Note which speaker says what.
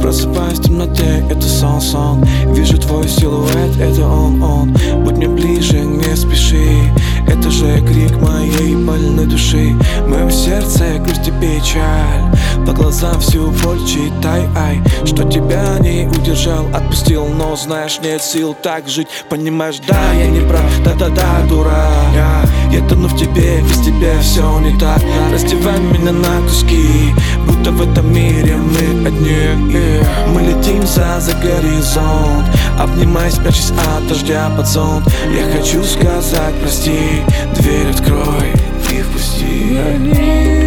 Speaker 1: Просыпаюсь в темноте, это сон. Вижу твой силуэт, это он. Будь мне ближе, не спеши. Это же крик моей больной души. В моем сердце грусть и печаль. По глазам всю боль читай, что тебя не удержал, отпустил. Но знаешь, нет сил так жить. Понимаешь, да, я не прав, да, дурак. Я тону в тебе, без тебя все не так. Раздевай меня на куски, будто в этом мире мы одни. Мы летим за горизонт, обнимаясь, прячась от дождя под зонт. Я хочу сказать прости, дверь открой и впусти.